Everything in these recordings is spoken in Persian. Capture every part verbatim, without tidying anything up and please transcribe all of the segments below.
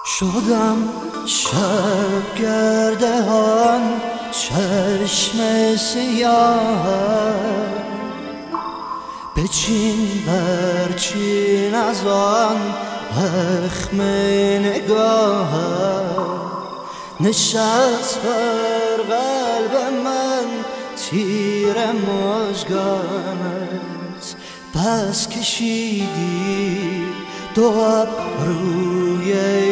شدم شب گردهان چشم سیاه، بچین برچین از آن اخم نگاه، نشست بر قلب من تیر مژگانت، بس کشیدی دو ابروی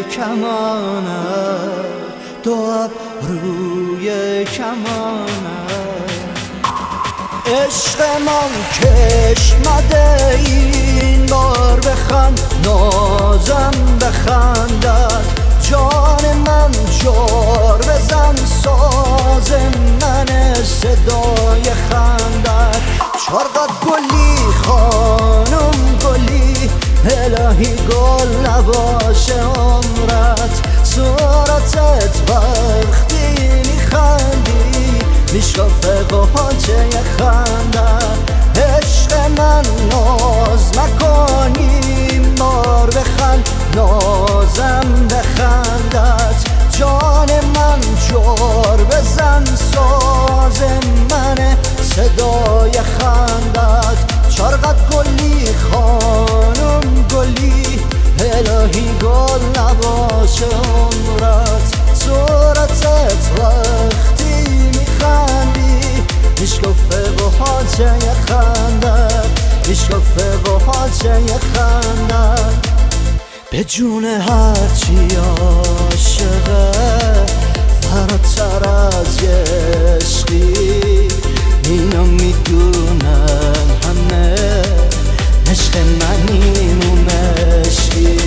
کمانت، دو ابروی کمانت. عشق من کشمده این بار بخند، نازم بخندد جان من، جار بزن ساز من صدای خندد. چرقد گلی خانم گلی، الهی گل نباشه عمرت، صورتت وقتی میخندی میشکافه قاچه خندد. عشق من ناز نکنی بار بخند، نازم بخندد جان من، جار بزن ساز من صدای خندد. چرقد گلی خانم گلی، الهی گل نباشه عمرت، صورتت وقتی میخندی میشکافه قاچه خندد، میشکافه قاچه خندد. به جون هرچی عاشقه فراتر از یه عشقی، اینو میدونن همه عشق منیم و مشقی.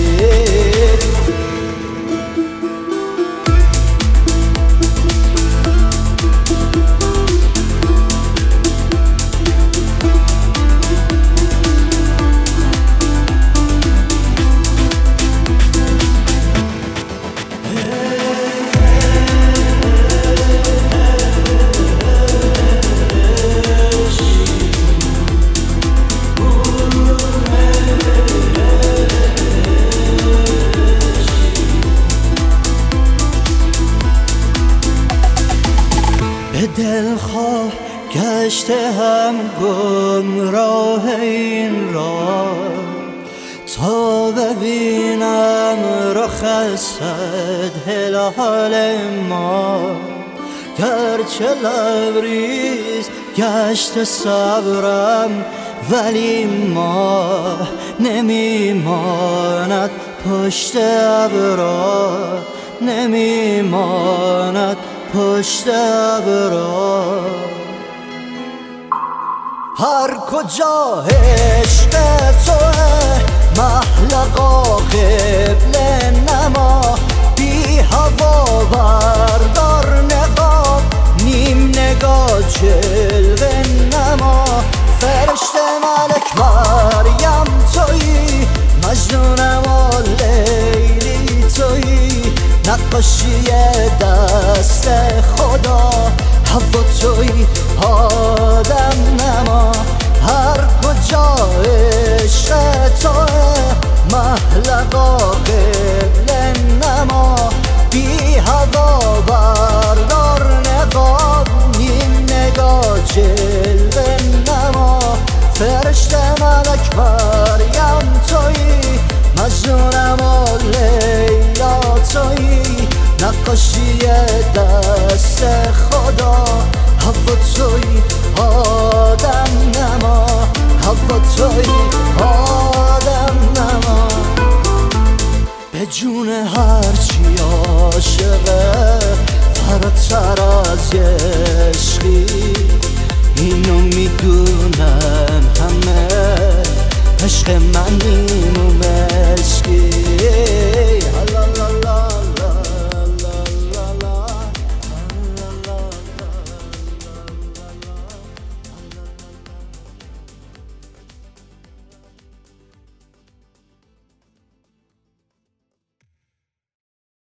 به دلخواه گشته هم گمراه این راه، تا ببینم رخ صد هلال ما. گرچه لبریز گشت صبرم ولی ماه نمیماند پشت ابرا، نمیماند پشت ابرا. هر کجا عشق توه محلقا قبل نما، بی هوا بردار نقاب نیم نگاه جلوه نما. فرشته ملک مریم تویی، مجنونم و لیلی تویی، نقاشی دست خدا هوا تویی آدم نما. هر کجا عشق توه محلقا قبل نما، بی هوا بردار نقاب نیم نگاه جلوه نما. فرشته ملک مریم تویی، مجنونم و لیلا تویی، نقاشی دست خدا هوا تویی آدم نما، هوا تویی آدم نما. به جون هرچی عاشقه فراتر از یه عشقی،